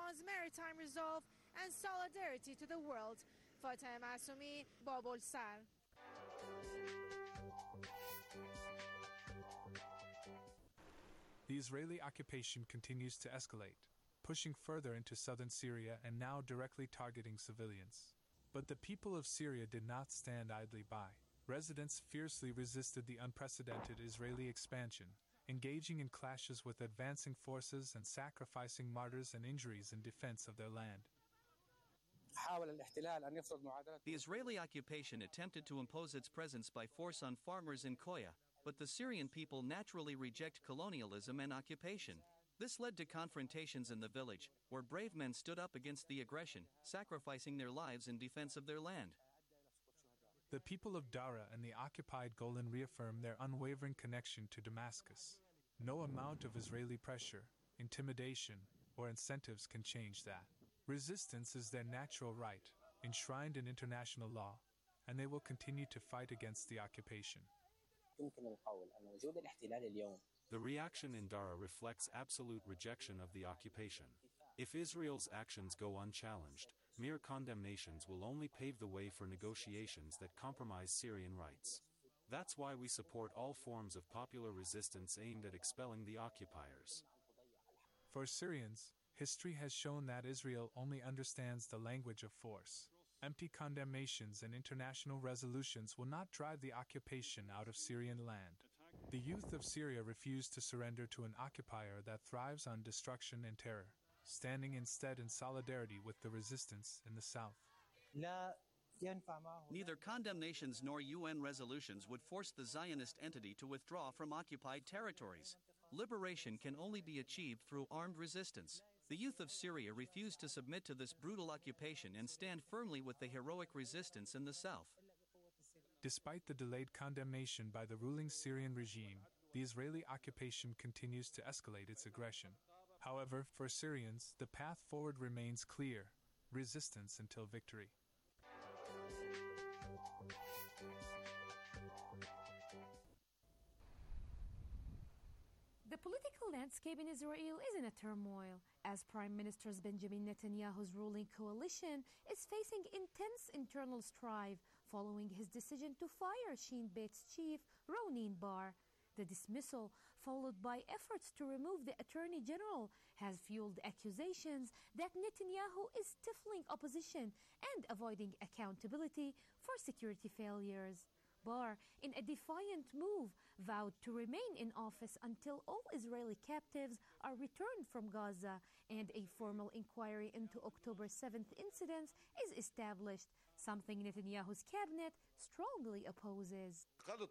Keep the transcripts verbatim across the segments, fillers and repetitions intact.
Lebamon's maritime resolve and solidarity to the world. Fateh Masumi, Babol Sar. The Israeli occupation continues to escalate, pushing further into southern Syria and now directly targeting civilians. But the people of Syria did not stand idly by. Residents fiercely resisted the unprecedented Israeli expansion, engaging in clashes with advancing forces and sacrificing martyrs and injuries in defense of their land. The Israeli occupation attempted to impose its presence by force on farmers in Koya, but the Syrian people naturally reject colonialism and occupation. This led to confrontations in the village, where brave men stood up against the aggression, sacrificing their lives in defense of their land. The people of Dara and the occupied Golan reaffirm their unwavering connection to Damascus. No amount of Israeli pressure, intimidation, or incentives can change that. Resistance is their natural right, enshrined in international law, and they will continue to fight against the occupation. The reaction in Dara reflects absolute rejection of the occupation. If Israel's actions go unchallenged, mere condemnations will only pave the way for negotiations that compromise Syrian rights. That's why we support all forms of popular resistance aimed at expelling the occupiers. For Syrians, history has shown that Israel only understands the language of force. Empty condemnations and international resolutions will not drive the occupation out of Syrian land. The youth of Syria refuse to surrender to an occupier that thrives on destruction and terror, standing instead in solidarity with the resistance in the south. Neither condemnations nor U N resolutions would force the Zionist entity to withdraw from occupied territories. Liberation can only be achieved through armed resistance. The youth of Syria refuse to submit to this brutal occupation and stand firmly with the heroic resistance in the south. Despite the delayed condemnation by the ruling Syrian regime, the Israeli occupation continues to escalate its aggression. However, for Syrians, the path forward remains clear: resistance until victory. The political landscape in Israel is in a turmoil, as Prime Minister Benjamin Netanyahu's ruling coalition is facing intense internal strife following his decision to fire Shin Bet's chief, Ronen Bar. The dismissal, followed by efforts to remove the Attorney General, has fueled accusations that Netanyahu is stifling opposition and avoiding accountability for security failures. Bar, in a defiant move, vowed to remain in office until all Israeli captives are returned from Gaza and a formal inquiry into October seventh incidents is established, something Netanyahu's cabinet strongly opposes.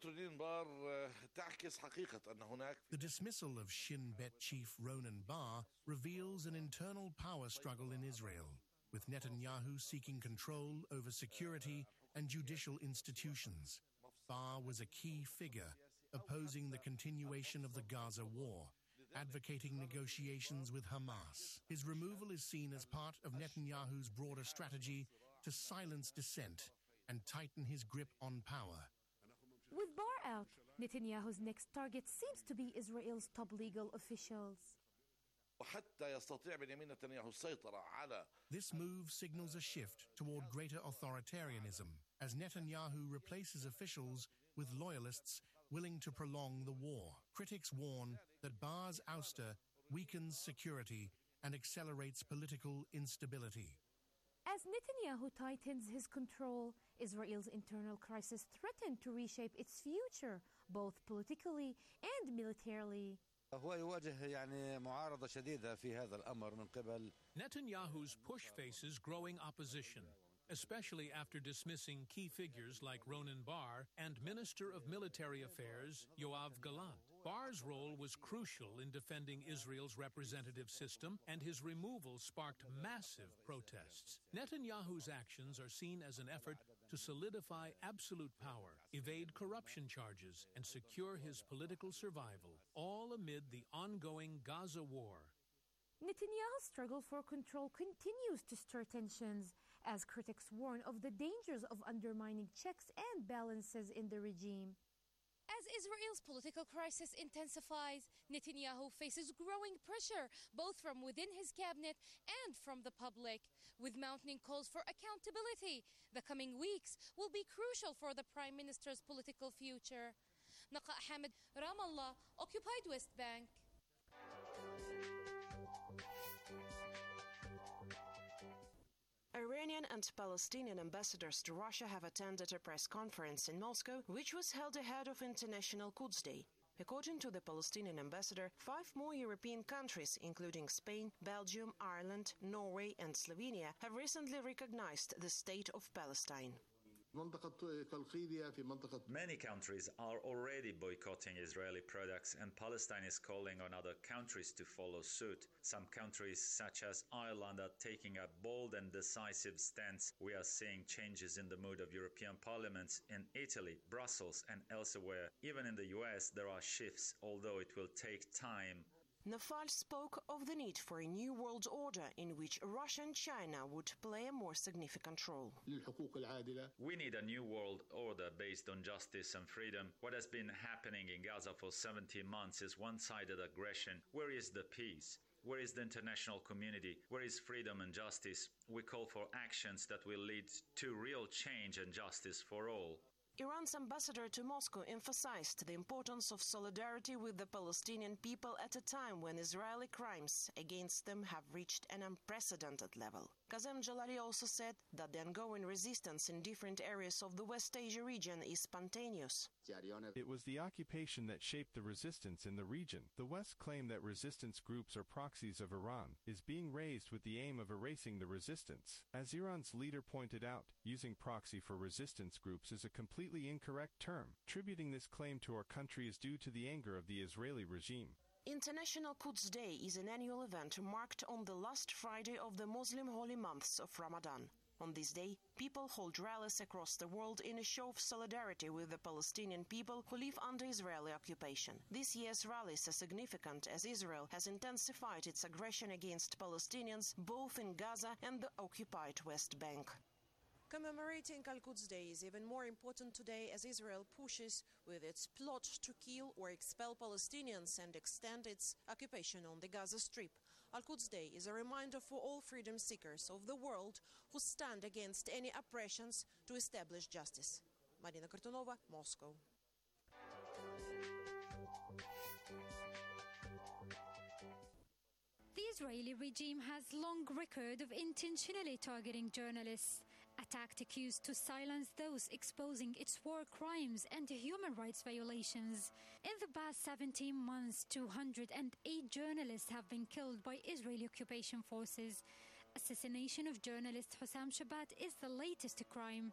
The dismissal of Shin Bet chief Ronen Bar reveals an internal power struggle in Israel, with Netanyahu seeking control over security and judicial institutions. Bar was a key figure, opposing the continuation of the Gaza war, advocating negotiations with Hamas. His removal is seen as part of Netanyahu's broader strategy to silence dissent and tighten his grip on power. With Bar out, Netanyahu's next target seems to be Israel's top legal officials. This move signals a shift toward greater authoritarianism, as Netanyahu replaces officials with loyalists willing to prolong the war. Critics warn that Bar's ouster weakens security and accelerates political instability. As Netanyahu tightens his control, Israel's internal crisis threatened to reshape its future, both politically and militarily. Netanyahu's push faces growing opposition, especially after dismissing key figures like Ronen Bar and Minister of Military Affairs Yoav Gallant. Bar's role was crucial in defending Israel's representative system, and his removal sparked massive protests. Netanyahu's actions are seen as an effort to solidify absolute power, evade corruption charges, and secure his political survival, all amid the ongoing Gaza war. Netanyahu's struggle for control continues to stir tensions, as critics warn of the dangers of undermining checks and balances in the regime. As Israel's political crisis intensifies, Netanyahu faces growing pressure both from within his cabinet and from the public. With mounting calls for accountability, the coming weeks will be crucial for the Prime Minister's political future. Naqa Hamid, Ramallah, Occupied West Bank. Iranian and Palestinian ambassadors to Russia have attended a press conference in Moscow, which was held ahead of International Quds Day. According to the Palestinian ambassador, five more European countries, including Spain, Belgium, Ireland, Norway, and Slovenia, have recently recognized the State of Palestine. Many countries are already boycotting Israeli products, and Palestine is calling on other countries to follow suit. Some countries, such as Ireland, are taking a bold and decisive stance. We are seeing changes in the mood of European parliaments in Italy, Brussels, and elsewhere. Even in the U S, there are shifts, although it will take time. Naval spoke of the need for a new world order in which Russia and China would play a more significant role. We need a new world order based on justice and freedom. What has been happening in Gaza for seventeen months is one-sided aggression. Where is the peace? Where is the international community? Where is freedom and justice? We call for actions that will lead to real change and justice for all. Iran's ambassador to Moscow emphasized the importance of solidarity with the Palestinian people at a time when Israeli crimes against them have reached an unprecedented level. Qasem Jalali also said that the ongoing resistance in different areas of the West Asia region is spontaneous. It was the occupation that shaped the resistance in the region. The West claimed that resistance groups are proxies of Iran is being raised with the aim of erasing the resistance. As Iran's leader pointed out, using proxy for resistance groups is a completely incorrect term. Attributing this claim to our country is due to the anger of the Israeli regime. International Quds Day is an annual event marked on the last Friday of the Muslim holy months of Ramadan. On this day, people hold rallies across the world in a show of solidarity with the Palestinian people who live under Israeli occupation. This year's rallies are significant as Israel has intensified its aggression against Palestinians both in Gaza and the occupied West Bank. Commemorating Al-Quds Day is even more important today as Israel pushes with its plot to kill or expel Palestinians and extend its occupation on the Gaza Strip. Al-Quds Day is a reminder for all freedom seekers of the world who stand against any oppressions to establish justice. Marina Kartunova, Moscow. The Israeli regime has long record of intentionally targeting journalists, a tactic used to silence those exposing its war crimes and human rights violations. In the past seventeen months, two hundred eight journalists have been killed by Israeli occupation forces. Assassination of journalist Hussam Shabat is the latest crime.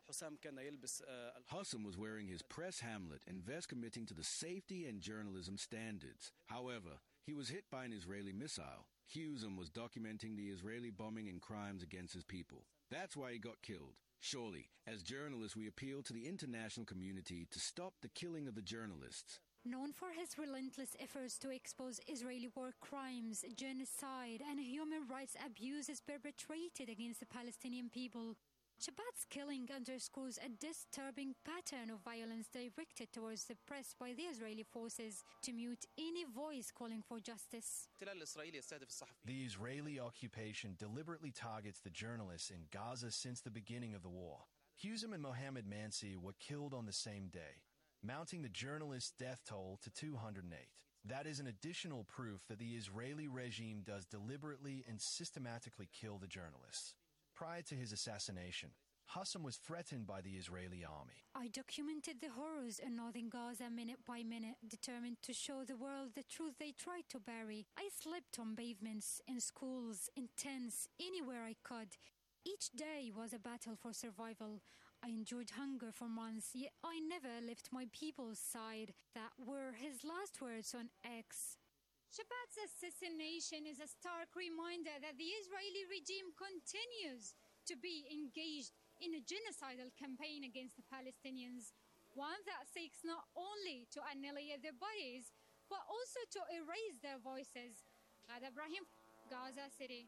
Hussam was wearing his press hamlet and vest committing to the safety and journalism standards. However, he was hit by an Israeli missile. Hussam was documenting the Israeli bombing and crimes against his people. That's why he got killed. Surely, as journalists, we appeal to the international community to stop the killing of the journalists. Known for his relentless efforts to expose Israeli war crimes, genocide, and human rights abuses perpetrated against the Palestinian people, Shabat's killing underscores a disturbing pattern of violence directed towards the press by the Israeli forces to mute any voice calling for justice. The Israeli occupation deliberately targets the journalists in Gaza since the beginning of the war. Hussam and Mohammed Mansi were killed on the same day, mounting the journalists' death toll to two hundred eight. That is an additional proof that the Israeli regime does deliberately and systematically kill the journalists. Prior to his assassination, Hussam was threatened by the Israeli army. I documented the horrors in northern Gaza minute by minute, determined to show the world the truth they tried to bury. I slept on pavements, in schools, in tents, anywhere I could. Each day was a battle for survival. I endured hunger for months, yet I never left my people's side. That were his last words on X. Shabat's assassination is a stark reminder that the Israeli regime continues to be engaged in a genocidal campaign against the Palestinians, one that seeks not only to annihilate their bodies, but also to erase their voices. Ghada Ibrahim, Gaza City.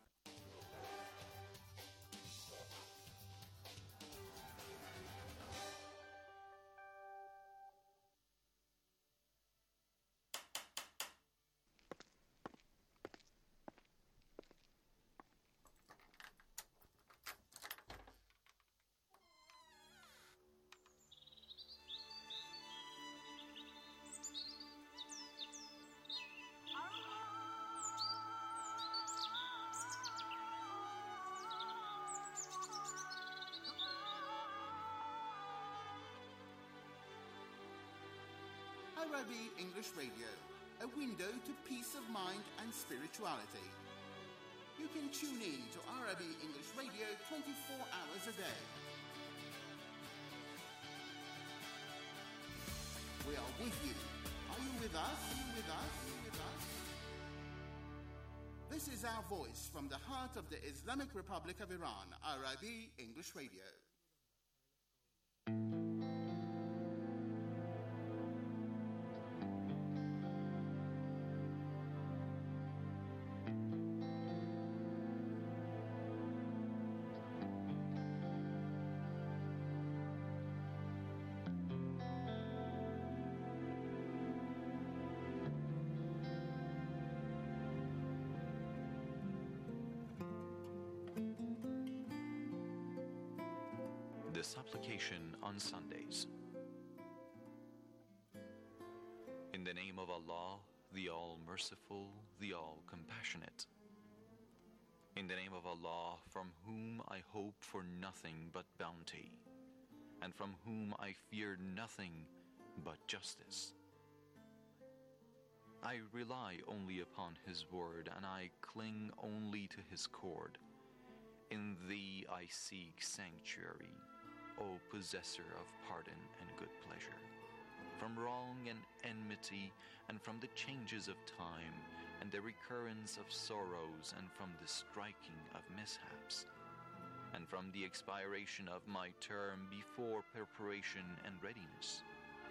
Arabi English Radio, a window to peace of mind and spirituality. You can tune in to Arabi English Radio twenty-four hours a day. We are with you. Are you with us? Are you with us? Are you with us? This is our voice from the heart of the Islamic Republic of Iran, Arabi English Radio. The supplication on Sundays. In the name of Allah, the All-Merciful, the All-Compassionate. In the name of Allah, from whom I hope for nothing but bounty, and from whom I fear nothing but justice. I rely only upon His word, and I cling only to His cord. In Thee I seek sanctuary, O possessor of pardon and good pleasure, from wrong and enmity, and from the changes of time, and the recurrence of sorrows, and from the striking of mishaps, and from the expiration of my term before preparation and readiness.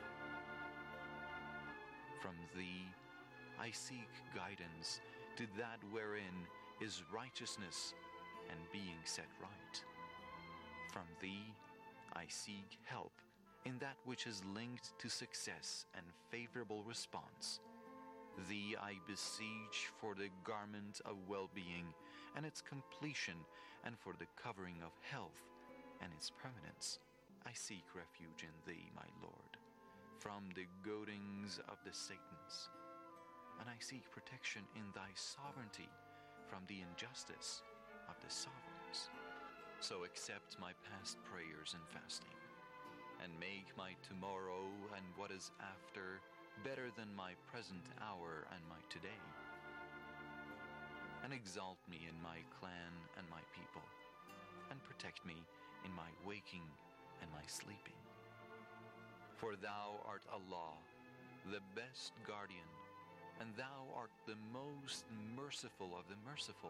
From Thee I seek guidance to that wherein is righteousness and being set right. From Thee I seek help in that which is linked to success and favorable response. Thee I beseech for the garment of well-being and its completion, and for the covering of health and its permanence. I seek refuge in Thee, my Lord, from the goadings of the Satans, and I seek protection in Thy sovereignty from the injustice of the sovereigns. So accept my past prayers and fasting, and make my tomorrow and what is after better than my present hour and my today. And exalt me in my clan and my people, and protect me in my waking and my sleeping. For Thou art Allah, the best guardian, and Thou art the most merciful of the merciful.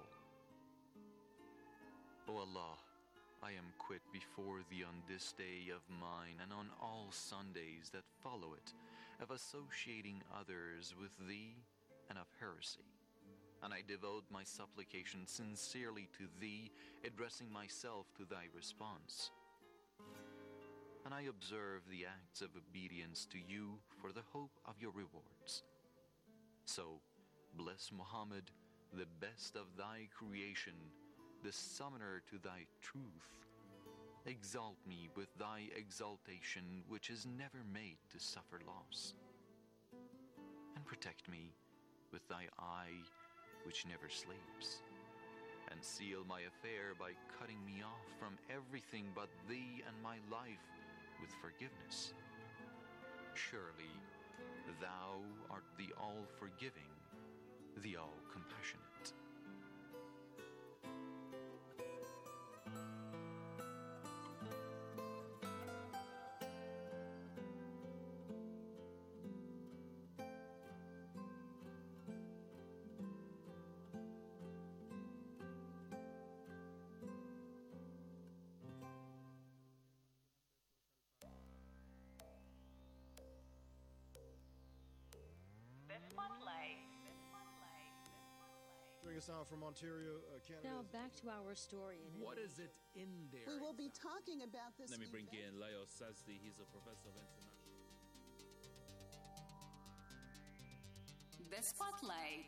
O Allah, I am quit before Thee on this day of mine, and on all Sundays that follow it, of associating others with Thee and of heresy. And I devote my supplication sincerely to Thee, addressing myself to Thy response. And I observe the acts of obedience to You for the hope of Your rewards. So, bless Muhammad, the best of Thy creation, the summoner to Thy truth. Exalt me with Thy exaltation, which is never made to suffer loss. And protect me with Thy eye, which never sleeps. And seal my affair by cutting me off from everything but Thee and my life with forgiveness. Surely, Thou art the all-forgiving, the all-compassionate. Joining us now from Ontario, uh, Canada. Now back to our story. In what is it in there? We will be talking about this. Let me bring in Leo Sazdi. He's a professor of international. The Spotlight.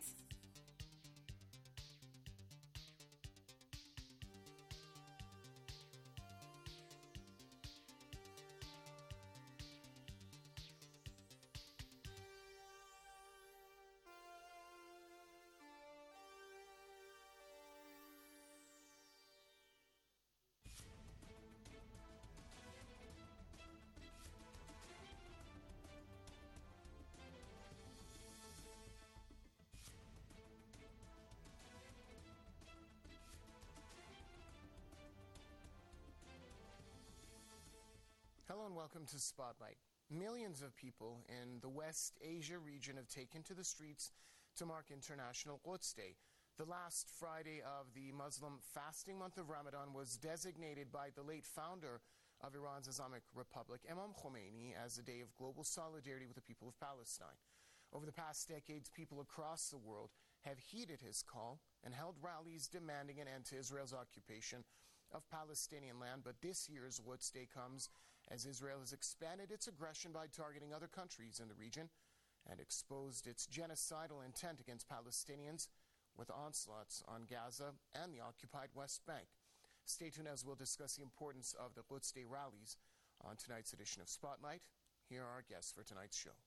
and welcome to Spotlight. Millions of people in the West Asia region have taken to the streets to mark International Quds Day. The last Friday of the Muslim fasting month of Ramadan was designated by the late founder of Iran's Islamic Republic, Imam Khomeini, as a day of global solidarity with the people of Palestine. Over the past decades, people across the world have heeded his call and held rallies demanding an end to Israel's occupation of Palestinian land. But this year's Quds Day comes as Israel has expanded its aggression by targeting other countries in the region and exposed its genocidal intent against Palestinians with onslaughts on Gaza and the occupied West Bank. Stay tuned as we'll discuss the importance of the Quds Day rallies on tonight's edition of Spotlight. Here are our guests for tonight's show.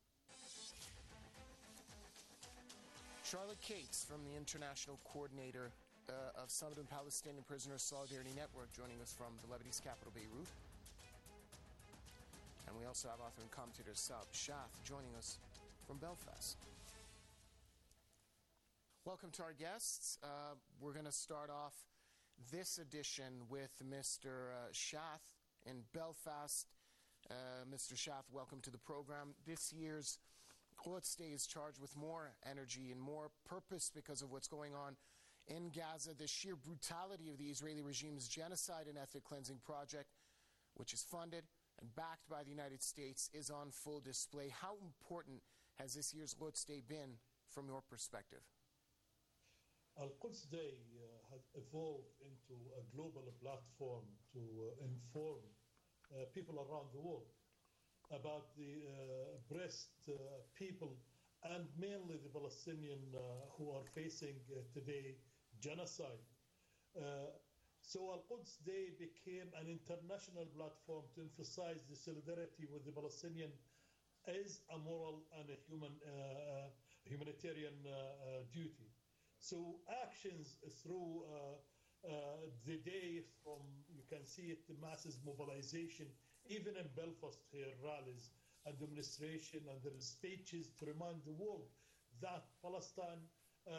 Charlotte Cates from the International Coordinator uh, of Southern Palestinian Prisoners Solidarity Network joining us from the Lebanese capital, Beirut. And we also have author and commentator Saad Shath joining us from Belfast. Welcome to our guests. Uh, we're going to start off this edition with Mister Uh, Shath in Belfast. Uh, Mister Shath, welcome to the program. This year's Quds Day is charged with more energy and more purpose because of what's going on in Gaza. The sheer brutality of the Israeli regime's genocide and ethnic cleansing project, which is funded and backed by the United States, is on full display. How important has this year's Quds Day been from your perspective? Al-Quds Day uh, has evolved into a global platform to uh, inform uh, people around the world about the uh, oppressed uh, people and mainly the Palestinian uh, who are facing uh, today genocide. Uh, So Al-Quds Day became an international platform to emphasize the solidarity with the Palestinian as a moral and a human, uh, humanitarian uh, uh, duty. So actions through uh, uh, the day, from, you can see it, the masses mobilization, even in Belfast here, rallies and demonstration and there are speeches to remind the world that Palestine Uh,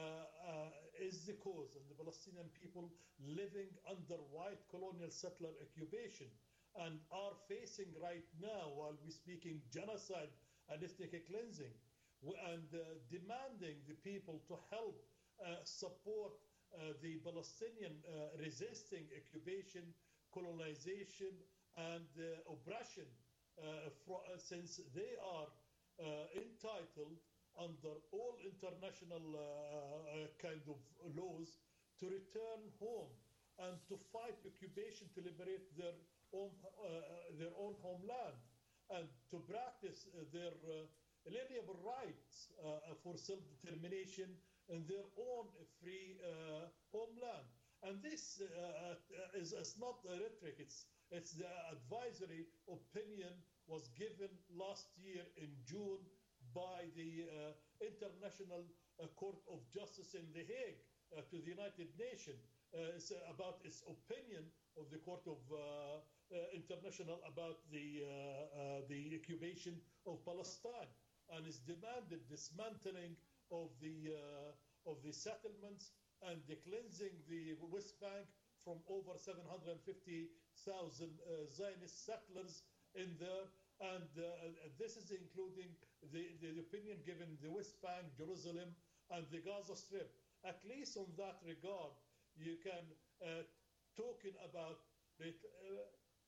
uh, is the cause, and the Palestinian people living under white colonial settler occupation and are facing right now, while we're speaking, genocide and ethnic cleansing, and uh, demanding the people to help uh, support uh, the Palestinian uh, resisting occupation, colonization, and uh, oppression, uh, for, uh, since they are uh, entitled under all international uh, uh, kind of laws to return home and to fight occupation to liberate their own uh, their own homeland and to practice uh, their uh, inalienable rights uh, for self-determination in their own free uh, homeland. And this uh, is, is not rhetoric, it's, it's the advisory opinion was given last year in June by the uh, International uh, Court of Justice in The Hague uh, to the United Nations uh, it's, uh, about its opinion of the Court of uh, uh, International about the, uh, uh, the occupation of Palestine, and it's demanded dismantling of the, uh, of the settlements and the cleansing the West Bank from over seven hundred fifty thousand uh, Zionist settlers in there. And uh, this is including the, the opinion given the West Bank, Jerusalem, and the Gaza Strip. At least on that regard, you can uh, talking about the, uh,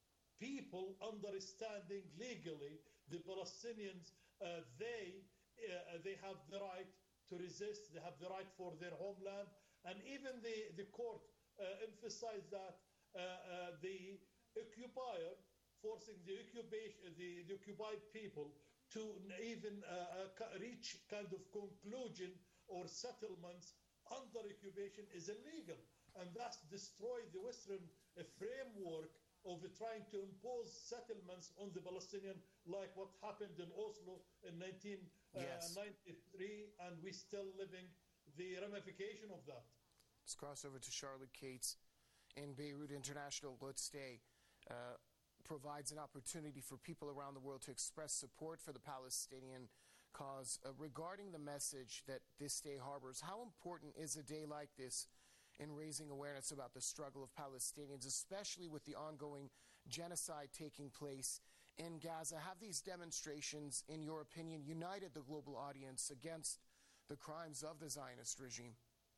people understanding legally the Palestinians, uh, they uh, they have the right to resist. They have the right for their homeland, and even the the court uh, emphasized that uh, uh, the occupier forcing the occupation, the, the occupied people to even uh, uh, reach kind of conclusion or settlements under occupation is illegal, and thus destroy the Western uh, framework of uh, trying to impose settlements on the Palestinian, like what happened in Oslo in nineteen ninety-three, yes. And we're still living the ramification of that. Let's cross over to Charlotte Cates in Beirut. International Quds Day Uh, provides an opportunity for people around the world to express support for the Palestinian cause. Uh, regarding the message that this day harbors, how important is a day like this in raising awareness about the struggle of Palestinians, especially with the ongoing genocide taking place in Gaza. Have these demonstrations, in your opinion, united the global audience against the crimes of the Zionist regime?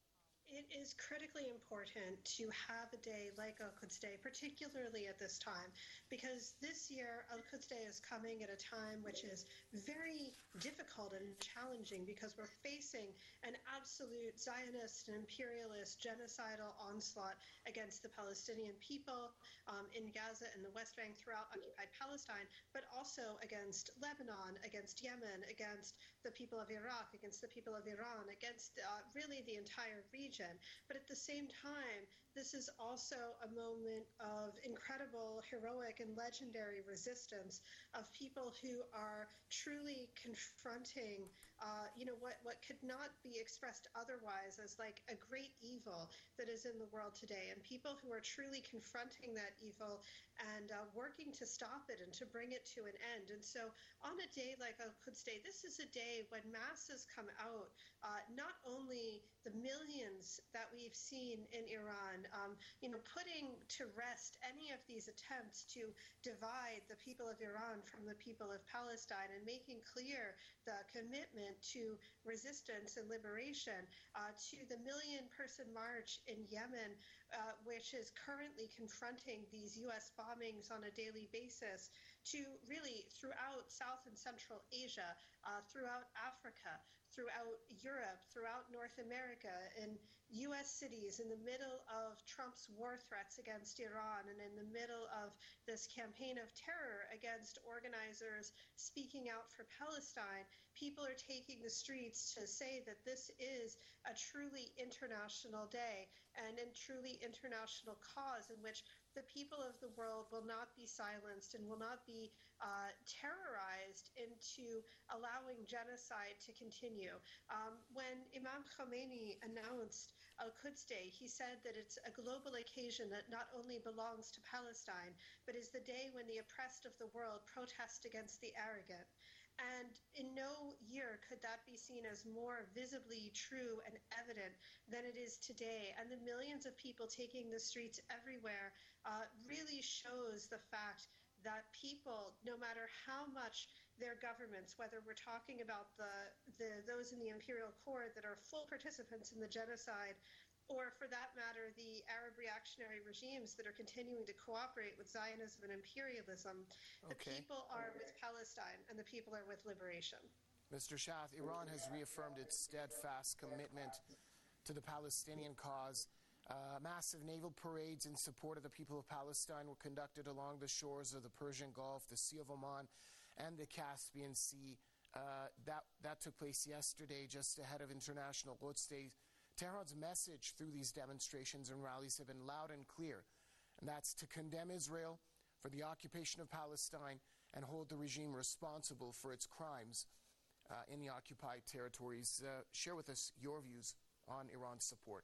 It is critically important to have a day like Al-Quds Day, particularly at this time, because this year Al-Quds Day is coming at a time which is very difficult and challenging because we're facing an absolute Zionist and imperialist genocidal onslaught against the Palestinian people um, in Gaza and the West Bank throughout occupied Palestine, but also against Lebanon, against Yemen, against the people of Iraq, against the people of Iran, against uh, really the entire region. But at the same time, this is also a moment of incredible, heroic, and legendary resistance of people who are truly confronting, uh, you know, what, what could not be expressed otherwise as like a great evil that is in the world today, and people who are truly confronting that evil and uh, working to stop it and to bring it to an end. And so on a day like Al-Quds Day, this is a day when masses come out, uh, not only the millions that we've seen in Iran, um, you know, putting to rest any of these attempts to divide the people of Iran from the people of Palestine, and making clear the commitment to resistance and liberation, uh, to the million-person march in Yemen, uh, which is currently confronting these U S bombings on a daily basis, to really throughout South and Central Asia, uh, throughout Africa, throughout Europe, throughout North America, in U S cities, in the middle of Trump's war threats against Iran, and in the middle of this campaign of terror against organizers speaking out for Palestine. People are taking the streets to say that this is a truly international day and a truly international cause in which the people of the world will not be silenced and will not be uh, terrorized into allowing genocide to continue. Um, when Imam Khomeini announced Al-Quds Day, he said that it's a global occasion that not only belongs to Palestine, but is the day when the oppressed of the world protest against the arrogant. And in no year could that be seen as more visibly true and evident than it is today. And the millions of people taking the streets everywhere uh, really shows the fact that people, no matter how much their governments, whether we're talking about the, the those in the imperial court that are full participants in the genocide, or for that matter, the Arab reactionary regimes that are continuing to cooperate with Zionism and imperialism, the Okay. people are with Palestine and the people are with liberation. Mister Schaaf, Iran has reaffirmed its steadfast commitment to the Palestinian cause. Uh, massive naval parades in support of the people of Palestine were conducted along the shores of the Persian Gulf, the Sea of Oman, and the Caspian Sea. Uh, that, that took place yesterday, just ahead of International Quds Day. Tehran's message through these demonstrations and rallies have been loud and clear, and that's to condemn Israel for the occupation of Palestine and hold the regime responsible for its crimes uh, in the occupied territories. Uh, share with us your views on Iran's support.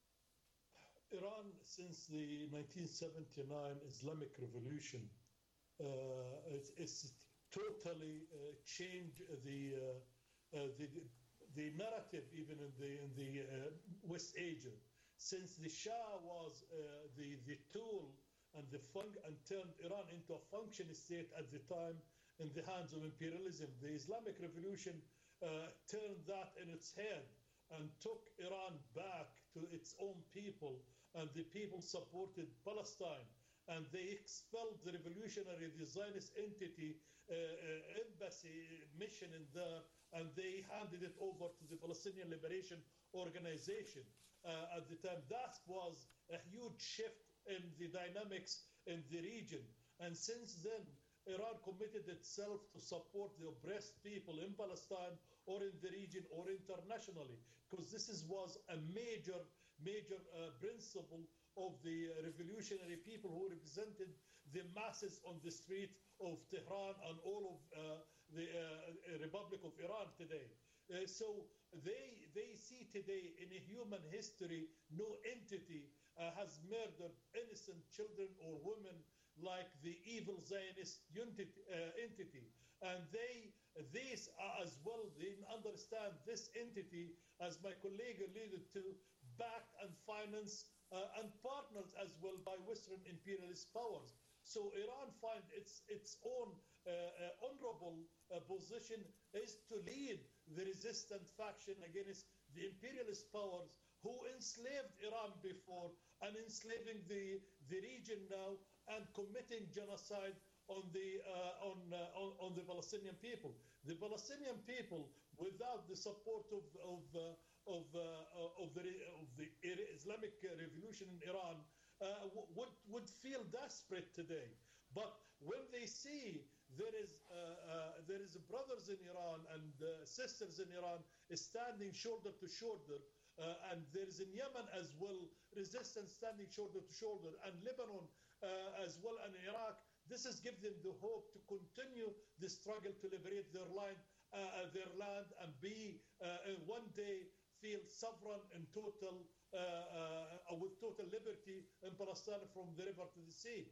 Iran, since the nineteen seventy-nine Islamic Revolution, uh, it's, it's totally uh, changed the, uh, uh, the the narrative even in the in the uh, West Asia. Since the Shah was uh, the the tool and the fun and turned Iran into a functioning state at the time in the hands of imperialism, the Islamic Revolution uh, turned that in its head and took Iran back to its own people, and the people supported Palestine, and they expelled the revolutionary, the Zionist entity, uh, uh, embassy mission in there, and they handed it over to the Palestinian Liberation Organization uh, at the time. That was a huge shift in the dynamics in the region. And since then, Iran committed itself to support the oppressed people in Palestine or in the region or internationally, because this is, was a major, major uh, principle of the revolutionary people who represented the masses on the street of Tehran and all of uh, the uh, Republic of Iran today. Uh, so they they see today in a human history no entity uh, has murdered innocent children or women like the evil Zionist unity, uh, entity. And they, this uh, as well, they understand this entity, as my colleague alluded to, backed and financed uh, and partnered as well by Western imperialist powers. So Iran finds its its own uh, honorable uh, position is to lead the resistant faction against the imperialist powers who enslaved Iran before and enslaving the, the region now and committing genocide on the, uh, on, uh, on, on the Palestinian people. The Palestinian people, without the support of, of, uh, of, uh, of, the, of the Islamic Revolution in Iran, uh, would, would feel desperate today. But when they see there is, uh, uh, there is brothers in Iran and uh, sisters in Iran standing shoulder to shoulder, Uh, and there is in Yemen as well resistance standing shoulder to shoulder, and Lebanon uh, as well, and Iraq. This has given them the hope to continue the struggle to liberate their land, uh, their land, and be uh, one day feel sovereign and total, uh, uh, with total liberty in Palestine from the river to the sea.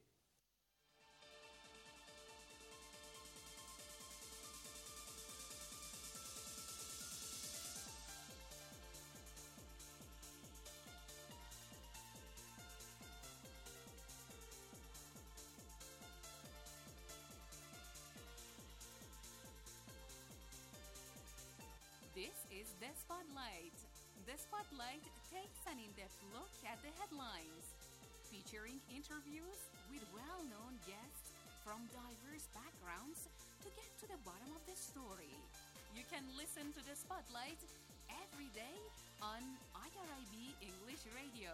This is The Spotlight. The Spotlight takes an in-depth look at the headlines, featuring interviews with well-known guests from diverse backgrounds to get to the bottom of the story. You can listen to The Spotlight every day on I R I B English Radio.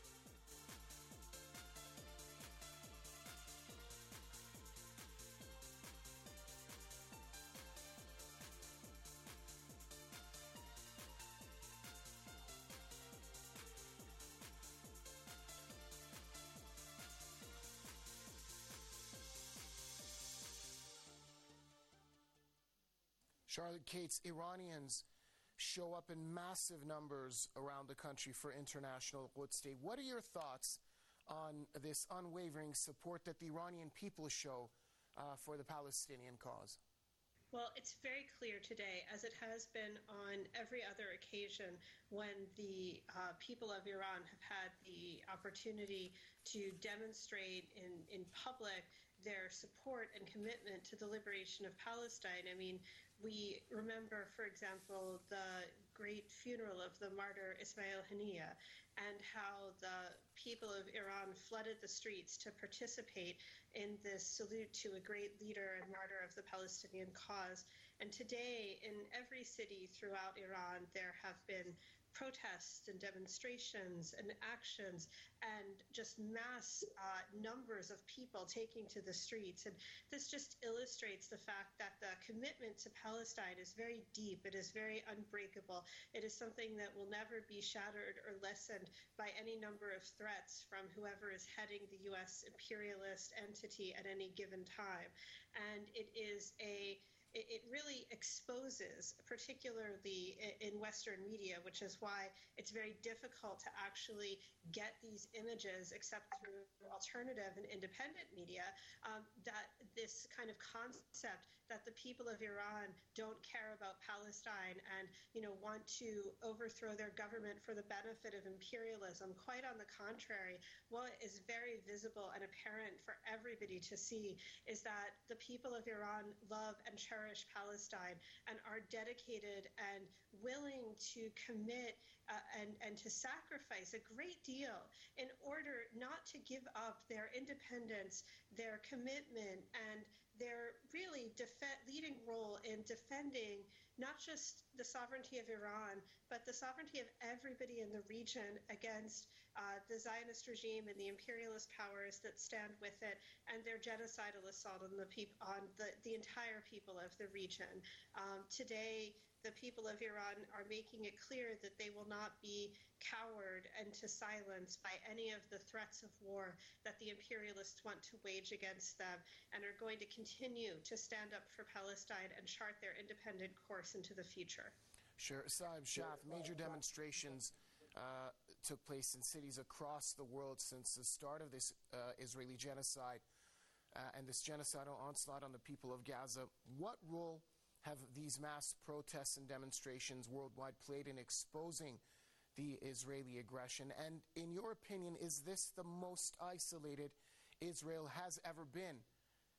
Charlotte Cates, Iranians show up in massive numbers around the country for International Quds Day. What are your thoughts on this unwavering support that the Iranian people show uh, for the Palestinian cause? Well, it's very clear today, as it has been on every other occasion when the uh, people of Iran have had the opportunity to demonstrate in, in public their support and commitment to the liberation of Palestine. I mean, we remember, for example, the great funeral of the martyr Ismail Haniyeh and how the people of Iran flooded the streets to participate in this salute to a great leader and martyr of the Palestinian cause. And today, in every city throughout Iran, there have been protests and demonstrations and actions and just mass uh, numbers of people taking to the streets. And this just illustrates the fact that the commitment to Palestine is very deep. It is very unbreakable. It is something that will never be shattered or lessened by any number of threats from whoever is heading the U S imperialist entity at any given time. And it is a It really exposes, particularly in Western media, which is why it's very difficult to actually get these images except through alternative and independent media, um, that this kind of concept that the people of Iran don't care about Palestine and, you know, want to overthrow their government for the benefit of imperialism. Quite on the contrary, what is very visible and apparent for everybody to see is that the people of Iran love and cherish Palestine and are dedicated and willing to commit uh, and, and to sacrifice a great deal in order not to give up their independence, their commitment, and their really def- leading role in defending not just the sovereignty of Iran, but the sovereignty of everybody in the region against uh, the Zionist regime and the imperialist powers that stand with it, and their genocidal assault on the peop- on the, the entire people of the region. Um, today, the people of Iran are making it clear that they will not be cowered and to silence by any of the threats of war that the imperialists want to wage against them, and are going to continue to stand up for Palestine and chart their independent course into the future. Sure. Saib Shaf, major demonstrations uh, took place in cities across the world since the start of this uh, Israeli genocide uh, and this genocidal onslaught on the people of Gaza. What role have these mass protests and demonstrations worldwide played in exposing the Israeli aggression? And in your opinion, is this the most isolated Israel has ever been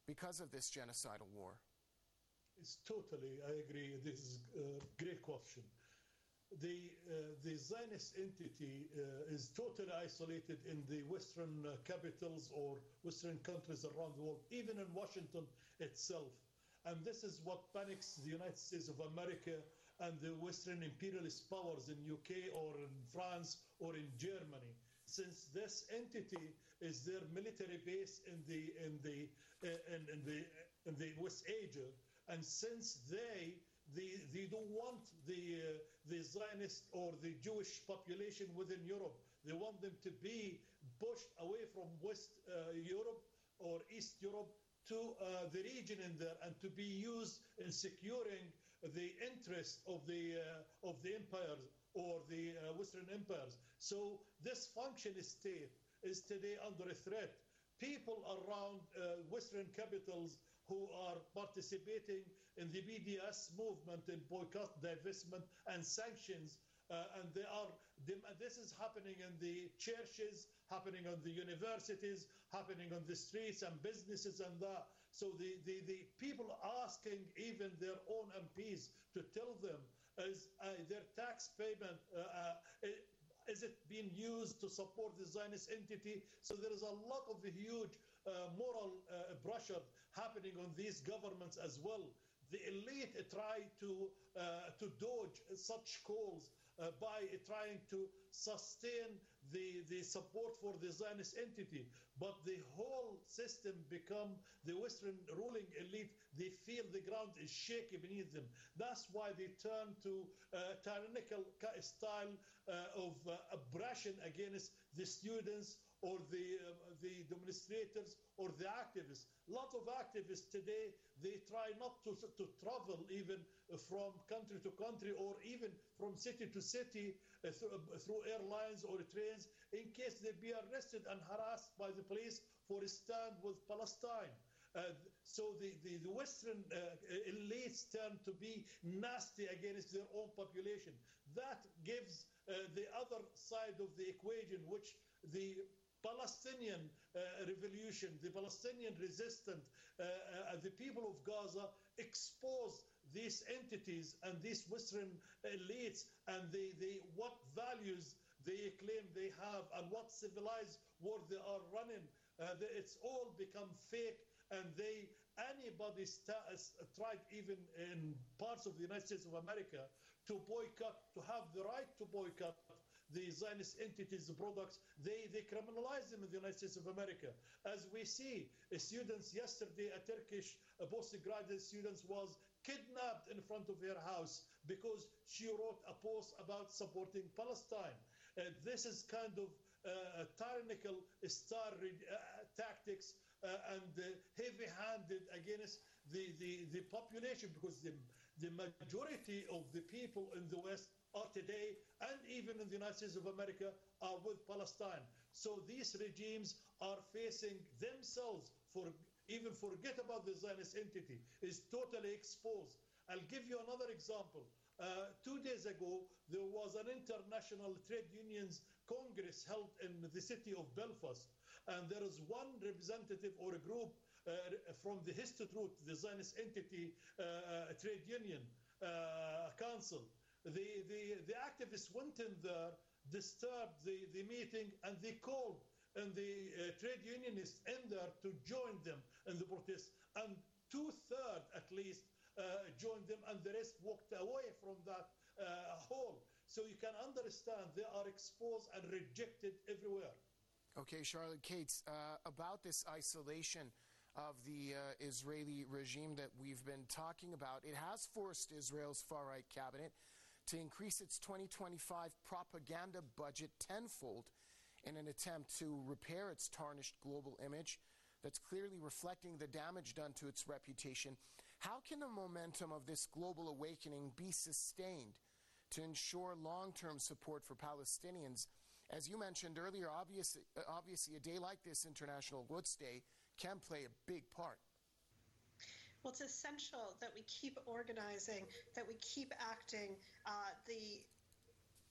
because of this genocidal war? It's totally, I agree. This is a great question. The, uh, the Zionist entity uh, is totally isolated in the Western uh, capitals or Western countries around the world, even in Washington itself. And this is what panics the United States of America and the Western imperialist powers in U K or in France or in Germany, since this entity is their military base in the in the uh, in, in the in the West Asia, and since they they they don't want the uh, the Zionist or the Jewish population within Europe, they want them to be pushed away from West uh, Europe or East Europe to uh, the region in there, and to be used in securing the interest of the uh, of the empires or the uh, Western empires. So this functionist state is today under a threat. People around uh, Western capitals who are participating in the B D S movement in boycott, divestment, and sanctions, uh, and they are. This is happening in the churches, happening on the universities, happening on the streets and businesses and that. So the, the, the people asking even their own M Ps to tell them, is uh, their tax payment, uh, uh, is it being used to support the Zionist entity? So there is a lot of huge uh, moral uh, pressure happening on these governments as well. The elite try to, uh, to dodge such calls Uh, by uh, trying to sustain the, the support for the Zionist entity. But the whole system become, the Western ruling elite, they feel the ground is shaky beneath them. That's why they turn to uh, tyrannical style uh, of uh, aggression against the students or the, uh, the demonstrators or the activists. A lot of activists today, they try not to, to travel even from country to country or even from city to city uh, th uh, through airlines or trains in case they be arrested and harassed by the police for a stand with Palestine. Uh, so the, the, the Western uh, elites turn to be nasty against their own population. That gives uh, the other side of the equation, which the Palestinian uh, revolution, the Palestinian resistance, uh, uh, the people of Gaza expose these entities and these Western elites and the, the, what values they claim they have and what civilized world they are running. Uh, the, it's all become fake, and they anybody tried even in parts of the United States of America to boycott, to have the right to boycott the Zionist entities, the products, they, they criminalize them in the United States of America. As we see, students yesterday, a Turkish a postgraduate student was kidnapped in front of her house because she wrote a post about supporting Palestine. Uh, this is kind of uh, tyrannical star uh, tactics uh, and uh, heavy-handed against the, the, the population, because the, the majority of the people in the West are today, and even in the United States of America, are with Palestine. So these regimes are facing themselves, for even forget about the Zionist entity, is totally exposed. I'll give you another example. Uh, two days ago, there was an international trade unions congress held in the city of Belfast, and there is one representative or a group uh, from the Histadrut, the Zionist entity uh, trade union uh, council. The, the, the activists went in there, disturbed the, the meeting, and they called and the uh, trade unionists in there to join them in the protest. And two-thirds, at least, uh, joined them, and the rest walked away from that uh, hall. So you can understand they are exposed and rejected everywhere. Okay, Charlotte Cates, uh, about this isolation of the uh, Israeli regime that we've been talking about, it has forced Israel's far-right cabinet to increase its twenty twenty-five propaganda budget tenfold in an attempt to repair its tarnished global image that's clearly reflecting the damage done to its reputation. How can the momentum of this global awakening be sustained to ensure long-term support for Palestinians? As you mentioned earlier, obviously, obviously a day like this, International Quds Day, can play a big part. Well, it's essential that we keep organizing, that we keep acting. Uh, the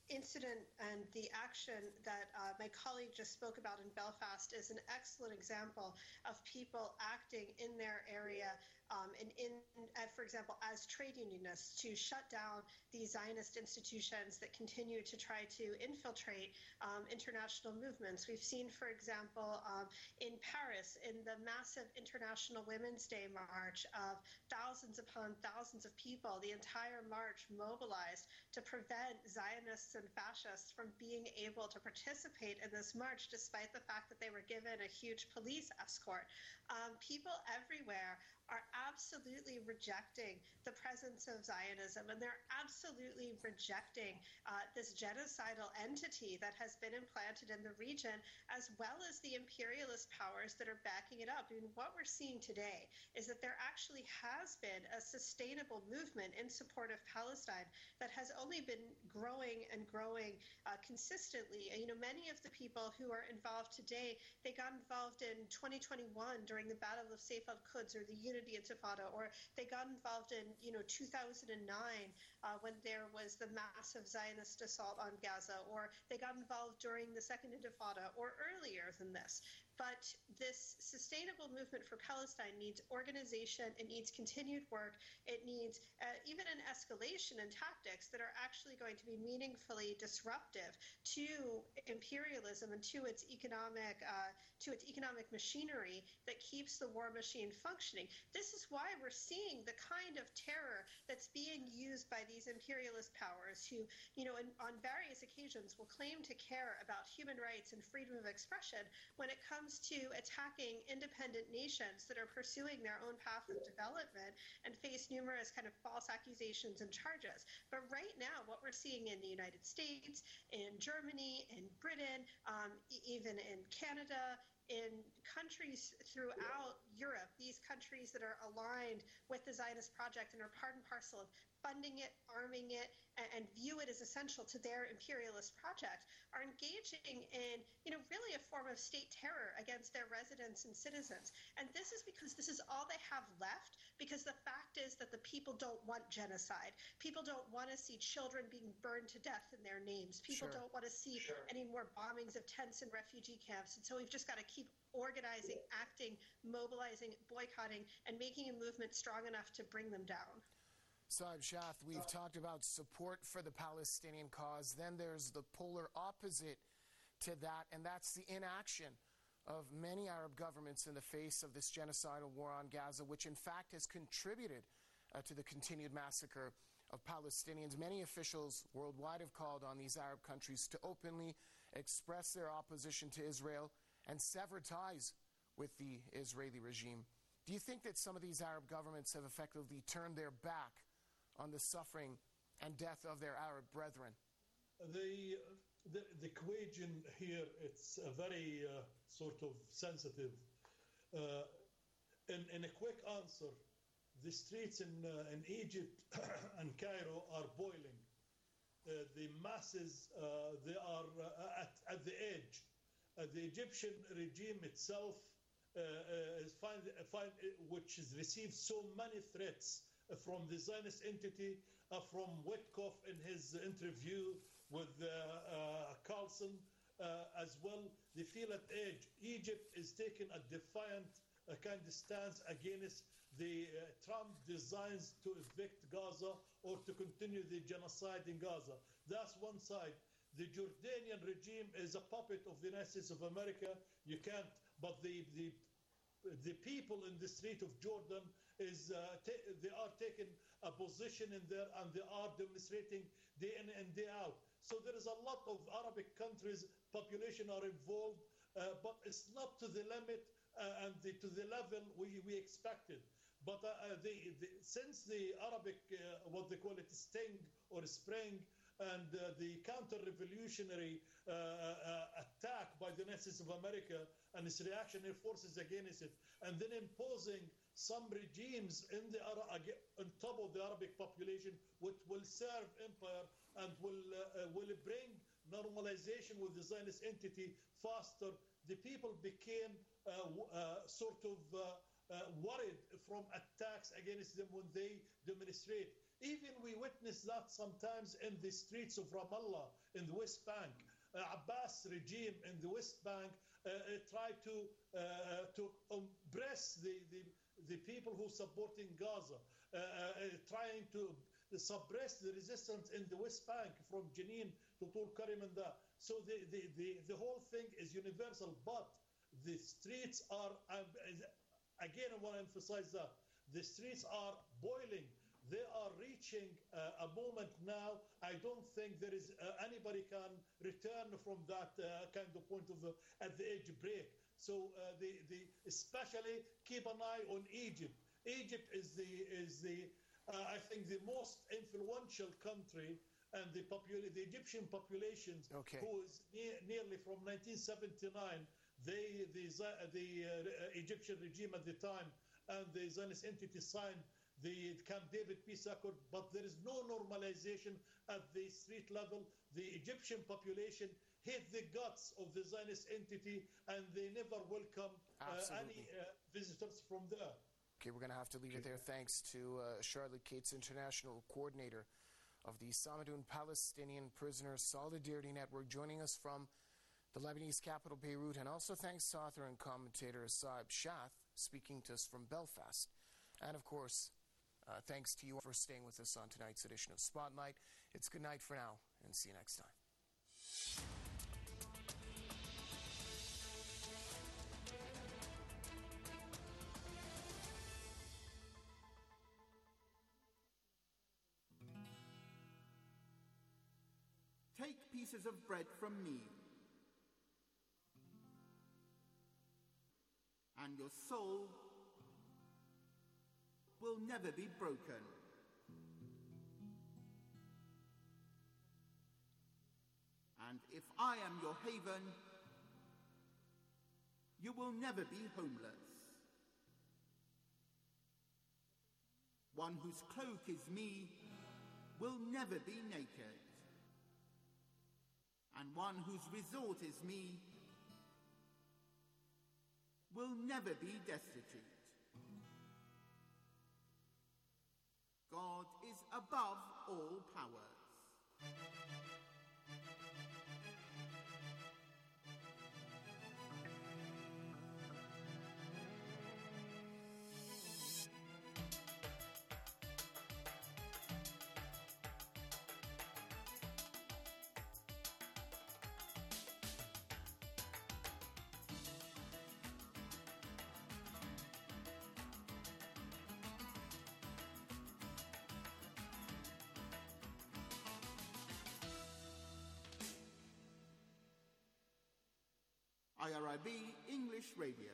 incident and the action that uh, my colleague just spoke about in Belfast is an excellent example of people acting in their area um, and in, uh, for example, as trade unionists to shut down these Zionist institutions that continue to try to infiltrate um, international movements. We've seen, for example, um, in Paris, in the massive International Women's Day march of thousands upon thousands of people, the entire march mobilized to prevent Zionists and fascists from being able to participate in this march, despite the fact that they were given a huge police escort. Um, people everywhere are absolutely rejecting the presence of Zionism, and they're absolutely rejecting uh, this genocidal entity that has been implanted in the region, as well as the imperialist powers that are backing it up. I mean, what we're seeing today is that there actually has been a sustainable movement in support of Palestine that has only been growing and growing uh, consistently. You know, many of the people who are involved today, they got involved in twenty twenty-one during the Battle of Saif al-Quds or the Unity Intifada, or they got involved in, you know, two thousand nine uh, when there was the massive Zionist assault on Gaza, or they got involved during the Second Intifada, or earlier than this. But this sustainable movement for Palestine needs organization, it needs continued work, it needs uh, even an escalation in tactics that are actually going to be meaningfully disruptive to imperialism and to its economic uh, to its economic machinery that keeps the war machine functioning. This is why we're seeing the kind of terror that's being used by these imperialist powers who, you know, in, on various occasions will claim to care about human rights and freedom of expression when it comes to attacking independent nations that are pursuing their own path of development and face numerous kind of false accusations and charges. But right now, what we're seeing in the United States, in Germany, in Britain, um, even in Canada, in countries throughout Europe, these countries that are aligned with the Zionist project and are part and parcel of funding it, arming it, and, and view it as essential to their imperialist project, are engaging in, you know, really a form of state terror against their residents and citizens. And this is because this is all they have left, because the fact is that the people don't want genocide. People don't want to see children being burned to death in their names. People Sure. don't want to see Sure. any more bombings of tents and refugee camps. And so we've just got to keep organizing, acting, mobilizing, boycotting, and making a movement strong enough to bring them down. Saib Shath, we've talked about support for the Palestinian cause. Then there's the polar opposite to that, and that's the inaction of many Arab governments in the face of this genocidal war on Gaza, which in fact has contributed uh, to the continued massacre of Palestinians. Many officials worldwide have called on these Arab countries to openly express their opposition to Israel and sever ties with the Israeli regime. Do you think that some of these Arab governments have effectively turned their back on the suffering and death of their Arab brethren? The, the, the equation here, it's a very uh, sort of sensitive. Uh, in, in a quick answer, the streets in, uh, in Egypt and Cairo are boiling. Uh, the masses, uh, they are uh, at, at the edge. Uh, the Egyptian regime itself, uh, uh, is find, find, which has received so many threats from the Zionist entity, uh, from Witkoff in his interview with uh, uh, Carlson uh, as well. They feel at edge. Egypt is taking a defiant uh, kind of stance against the uh, Trump designs to evict Gaza or to continue the genocide in Gaza. That's one side. The Jordanian regime is a puppet of the United States of America. You can't, but the, the, the people in the street of Jordan is uh, they are taking a position in there, and they are demonstrating day in and day out. So there is a lot of Arabic countries, population are involved, uh, but it's not to the limit uh, and the, to the level we, we expected. But uh, uh, the, the, since the Arabic, uh, what they call it, sting or spring, and uh, the counter-revolutionary uh, uh, attack by the United States of America and its reactionary forces against it, and then imposing some regimes in the on top of the Arabic population, which will serve empire and will uh, will bring normalization with the Zionist entity faster. The people became uh, uh, sort of uh, uh, worried from attacks against them when they demonstrate. Even we witness that sometimes in the streets of Ramallah, in the West Bank. Uh, Abbas regime in the West Bank uh, uh, try to uh, to oppress the, the, the people who supporting Gaza, uh, uh, trying to suppress the resistance in the West Bank from Jenin to Tul Karim and that. So the, the, the, the whole thing is universal, but the streets are, uh, again I want to emphasize that, the streets are boiling. They are reaching uh, a moment now. I don't think there is uh, anybody can return from that uh, kind of point of view at the edge break. So uh, the the especially keep an eye on Egypt. Egypt is the is the uh, I think the most influential country, and the popul- the Egyptian populations okay. who is ne- nearly from nineteen seventy-nine. They the the uh, Egyptian regime at the time and the Zionist entity signed the Camp David peace accord, but there is no normalization at the street level. The Egyptian population hate the guts of the Zionist entity, and they never welcome uh, any uh, visitors from there. Okay, we're going to have to leave it there. Thanks to uh, Charlotte Cates, International Coordinator of the Samadoun Palestinian Prisoner Solidarity Network, joining us from the Lebanese capital, Beirut, and also thanks to author and commentator Saib Shath, speaking to us from Belfast. And of course, Uh, thanks to you for staying with us on tonight's edition of Spotlight. It's good night for now, and see you next time. Take pieces of bread from me, and your soul will never be broken. And if I am your haven, you will never be homeless. One whose cloak is me will never be naked. And one whose resort is me will never be destitute. God is above all powers. I R I B English Radio.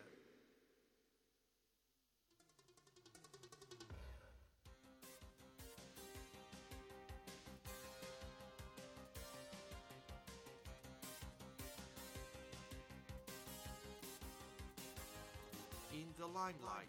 In the limelight.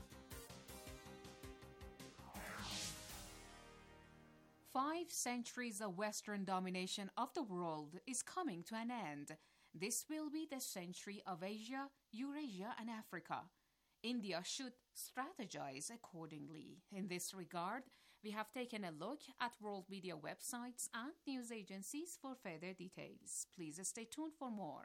Five centuries of Western domination of the world is coming to an end. This will be the century of Asia, Eurasia, and Africa. India should strategize accordingly. In this regard, we have taken a look at world media websites and news agencies for further details. Please stay tuned for more.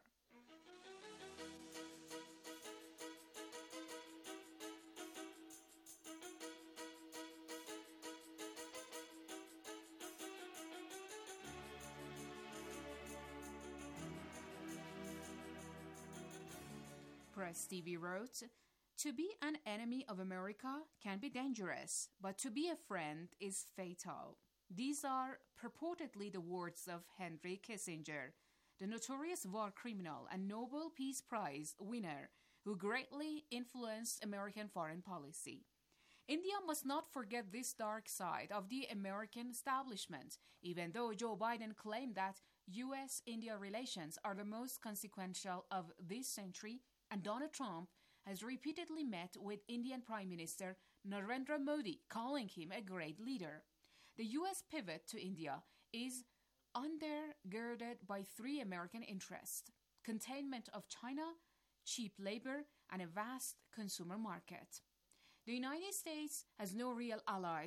Press T V wrote, "To be an enemy of America can be dangerous, but to be a friend is fatal." These are purportedly the words of Henry Kissinger, the notorious war criminal and Nobel Peace Prize winner who greatly influenced American foreign policy. India must not forget this dark side of the American establishment, even though Joe Biden claimed that U S India relations are the most consequential of this century, and Donald Trump has repeatedly met with Indian Prime Minister Narendra Modi, calling him a great leader. The U S pivot to India is undergirded by three American interests: containment of China, cheap labor, and a vast consumer market. The United States has no real allies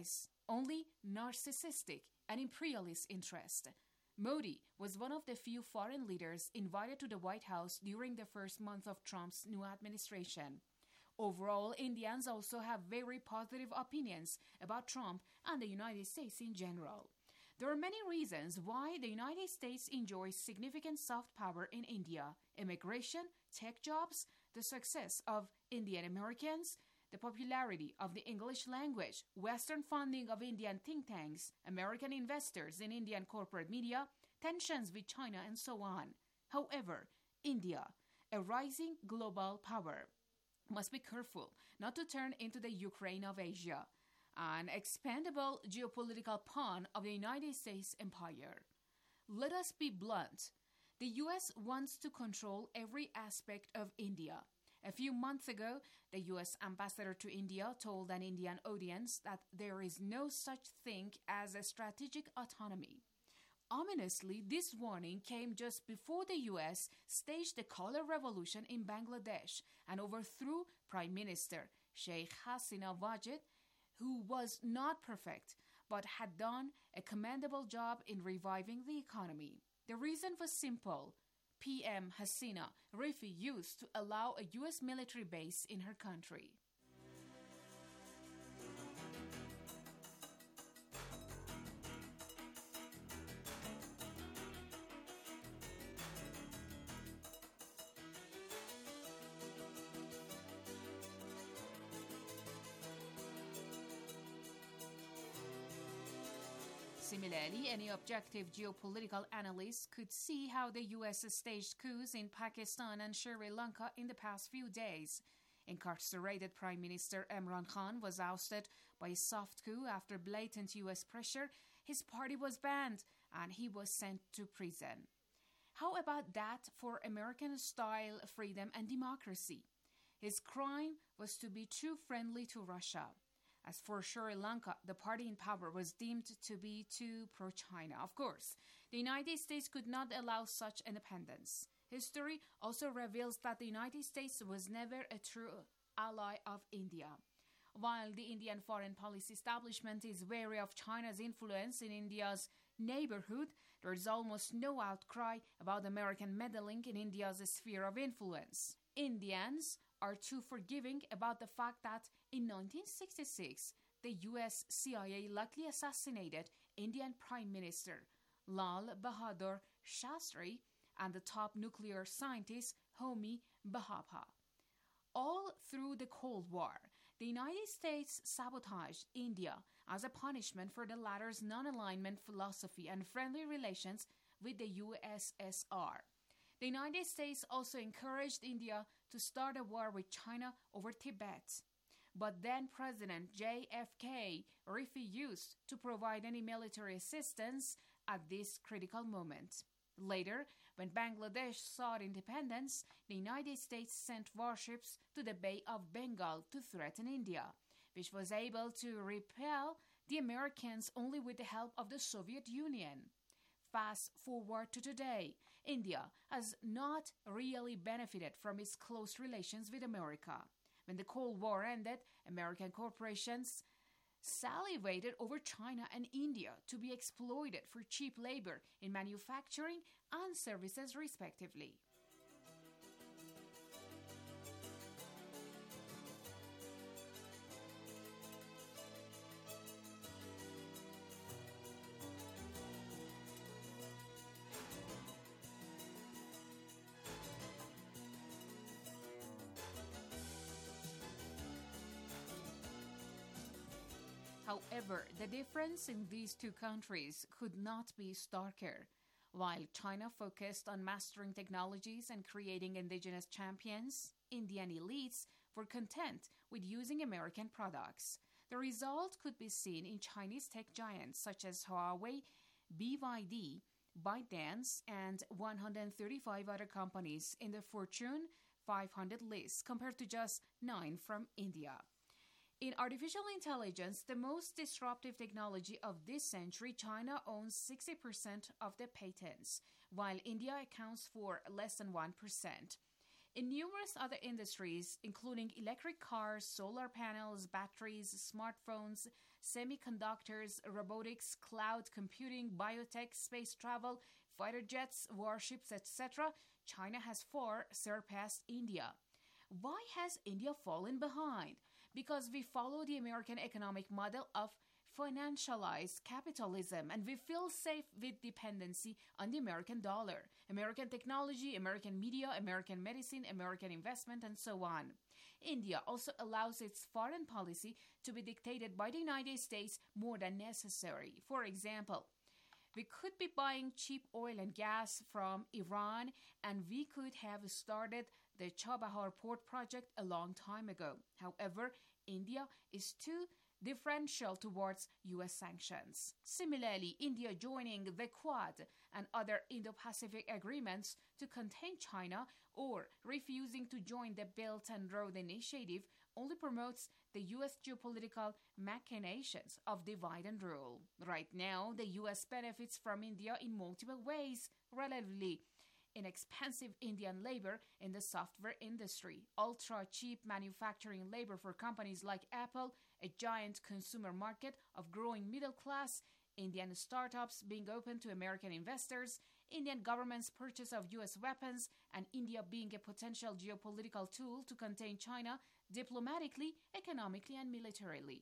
only narcissistic and imperialist interest. Modi was one of the few foreign leaders invited to the White House during the first month of Trump's new administration. Overall, Indians also have very positive opinions about Trump and the United States in general. There are many reasons why the United States enjoys significant soft power in India: immigration, tech jobs, the success of Indian Americans, the popularity of the English language, Western funding of Indian think tanks, American investors in Indian corporate media, tensions with China, and so on. However, India, a rising global power, must be careful not to turn into the Ukraine of Asia, an expandable geopolitical pawn of the United States empire. Let us be blunt. The U S wants to control every aspect of India. A few months ago, the U S ambassador to India told an Indian audience that there is no such thing as a strategic autonomy. Ominously, this warning came just before the U S staged the color revolution in Bangladesh and overthrew Prime Minister Sheikh Hasina Wajid, who was not perfect but had done a commendable job in reviving the economy. The reason was simple. P M Hasina refused to allow a U S military base in her country. Similarly, any objective geopolitical analyst could see how the U S staged coups in Pakistan and Sri Lanka in the past few days. Incarcerated Prime Minister Imran Khan was ousted by a soft coup after blatant U S pressure. His party was banned and he was sent to prison. How about that for American-style freedom and democracy? His crime was to be too friendly to Russia. As for Sri Lanka, the party in power was deemed to be too pro-China. Of course, the United States could not allow such independence. History also reveals that the United States was never a true ally of India. While the Indian foreign policy establishment is wary of China's influence in India's neighborhood, there is almost no outcry about American meddling in India's sphere of influence. Indians are too forgiving about the fact that in nineteen sixty-six, the U S C I A likely assassinated Indian Prime Minister Lal Bahadur Shastri and the top nuclear scientist Homi Bhabha. All through the Cold War, the United States sabotaged India as a punishment for the latter's non-alignment philosophy and friendly relations with the U S S R. The United States also encouraged India to start a war with China over Tibet. But then President J F K refused to provide any military assistance at this critical moment. Later, when Bangladesh sought independence, the United States sent warships to the Bay of Bengal to threaten India, which was able to repel the Americans only with the help of the Soviet Union. Fast forward to today, India has not really benefited from its close relations with America. When the Cold War ended, American corporations salivated over China and India to be exploited for cheap labor in manufacturing and services, respectively. However, the difference in these two countries could not be starker. While China focused on mastering technologies and creating indigenous champions, Indian elites were content with using American products. The result could be seen in Chinese tech giants such as Huawei, B Y D, ByteDance, and one hundred thirty-five other companies in the Fortune five hundred list compared to just nine from India. In artificial intelligence, the most disruptive technology of this century, China owns sixty percent of the patents, while India accounts for less than one percent. In numerous other industries, including electric cars, solar panels, batteries, smartphones, semiconductors, robotics, cloud computing, biotech, space travel, fighter jets, warships, et cetera, China has far surpassed India. Why has India fallen behind? Because we follow the American economic model of financialized capitalism, and we feel safe with dependency on the American dollar, American technology, American media, American medicine, American investment, and so on. India also allows its foreign policy to be dictated by the United States more than necessary. For example, we could be buying cheap oil and gas from Iran, and we could have started the Chabahar port project a long time ago. However, India is too differential towards U S sanctions. Similarly, India joining the Quad and other Indo-Pacific agreements to contain China or refusing to join the Belt and Road Initiative only promotes the U S geopolitical machinations of divide and rule. Right now, the U S benefits from India in multiple ways, relatively inexpensive Indian labor in the software industry, ultra-cheap manufacturing labor for companies like Apple, a giant consumer market of growing middle class, Indian startups being open to American investors, Indian government's purchase of U S weapons, and India being a potential geopolitical tool to contain China diplomatically, economically, and militarily.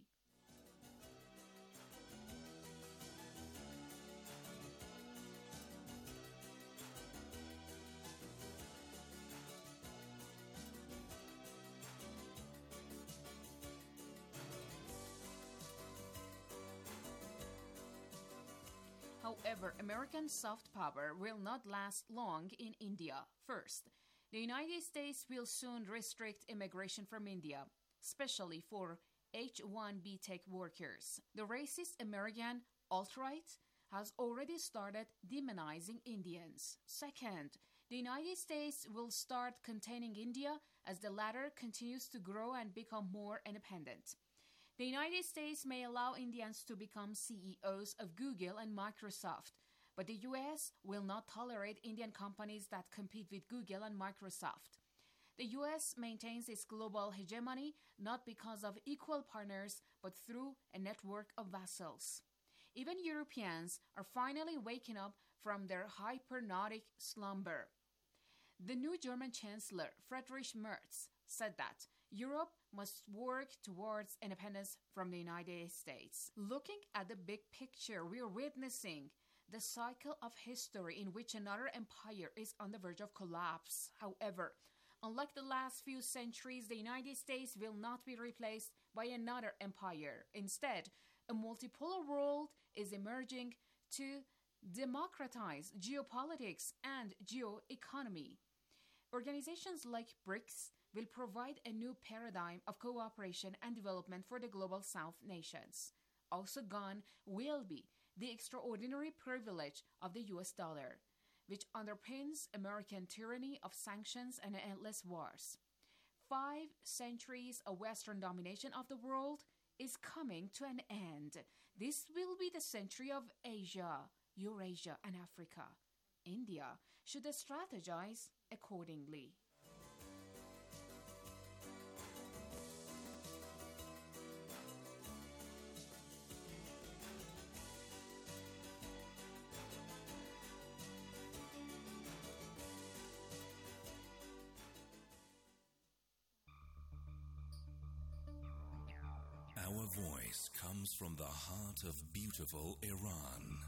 However, American soft power will not last long in India. First, the United States will soon restrict immigration from India, especially for H one B tech workers. The racist American alt-right has already started demonizing Indians. Second, the United States will start containing India as the latter continues to grow and become more independent. The United States may allow Indians to become C E Os of Google and Microsoft, but the U S will not tolerate Indian companies that compete with Google and Microsoft. The U S maintains its global hegemony not because of equal partners, but through a network of vassals. Even Europeans are finally waking up from their hypnotic slumber. The new German Chancellor, Friedrich Merz, said that Europe must work towards independence from the United States. Looking at the big picture, we are witnessing the cycle of history in which another empire is on the verge of collapse. However, unlike the last few centuries, the United States will not be replaced by another empire. Instead, a multipolar world is emerging to democratize geopolitics and geoeconomy. Organizations like BRICS will provide a new paradigm of cooperation and development for the global South nations. Also gone will be the extraordinary privilege of the U S dollar, which underpins American tyranny of sanctions and endless wars. Five centuries of Western domination of the world is coming to an end. This will be the century of Asia, Eurasia, and Africa. India should strategize accordingly. Our voice comes from the heart of beautiful Iran.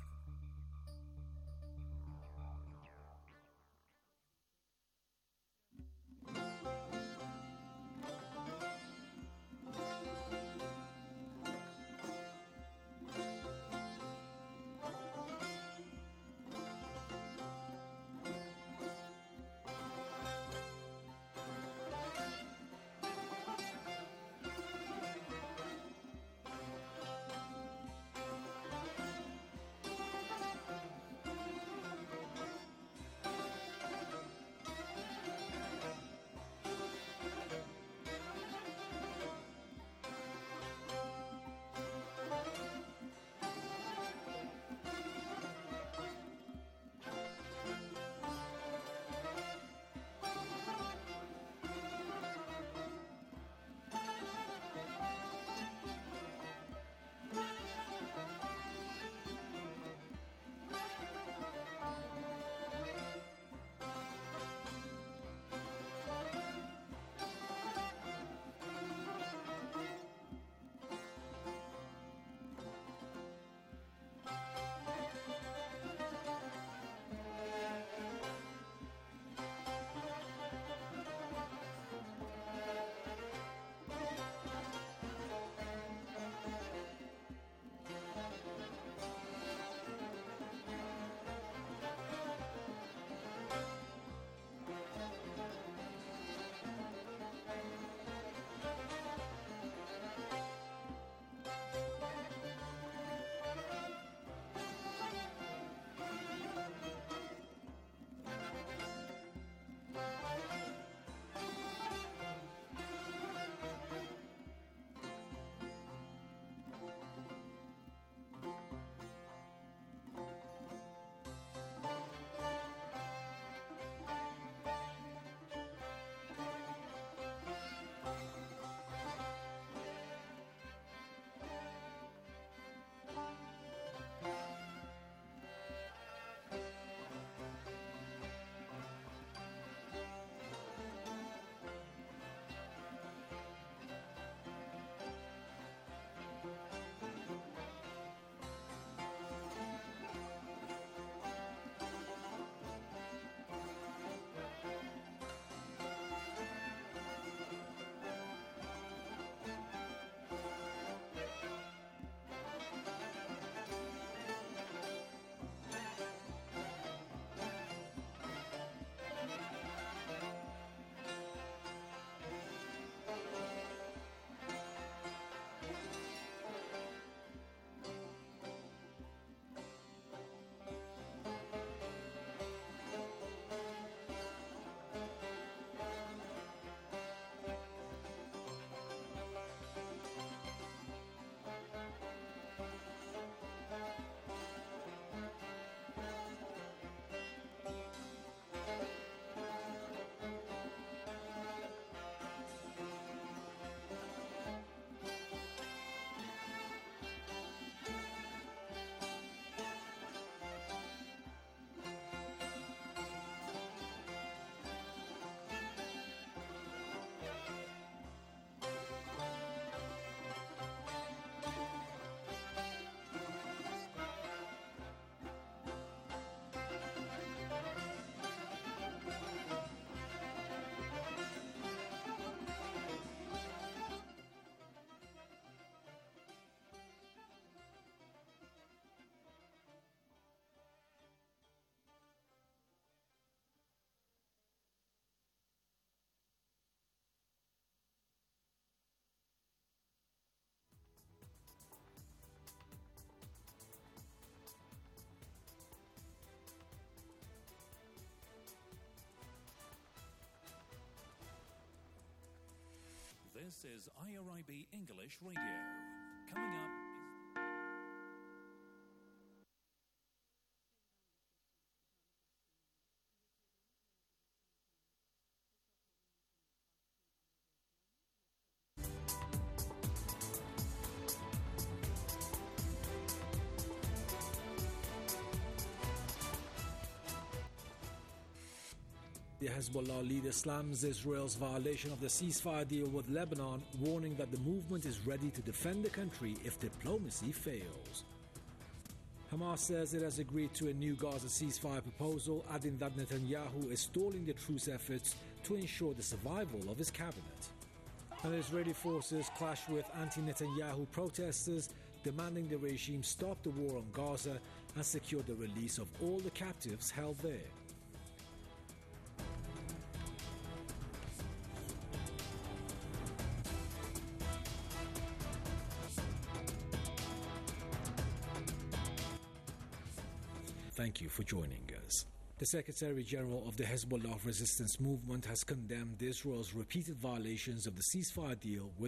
This is I R I B English Radio. Coming up is... The Hezbollah leader slams Israel's violation of the ceasefire deal with Lebanon, warning that the movement is ready to defend the country if diplomacy fails. Hamas says it has agreed to a new Gaza ceasefire proposal, adding that Netanyahu is stalling the truce efforts to ensure the survival of his cabinet. And Israeli forces clash with anti-Netanyahu protesters, demanding the regime stop the war on Gaza and secure the release of all the captives held there. Thank you for joining us. The Secretary General of the Hezbollah resistance movement has condemned Israel's repeated violations of the ceasefire deal with